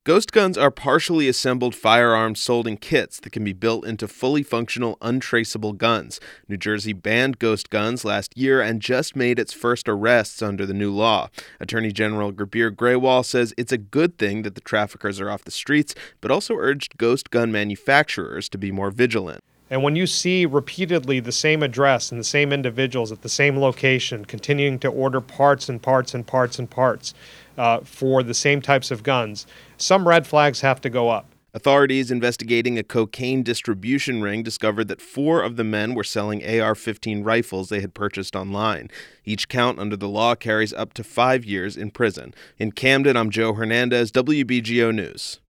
Ghost guns are partially assembled firearms sold in kits that can be built into fully functional, untraceable guns. New Jersey banned ghost guns last year and just made its first arrests under the new law. Attorney General Gurbir Grewal says it's a good thing that the traffickers are off the streets, but also urged ghost gun manufacturers to be more vigilant. And when you see repeatedly the same address and the same individuals at the same location continuing to order parts for the same types of guns, some red flags have to go up. Authorities investigating a cocaine distribution ring discovered that 4 of the men were selling AR-15 rifles they had purchased online. Each count under the law carries up to 5 years in prison. In Camden, I'm Joe Hernandez, WBGO News.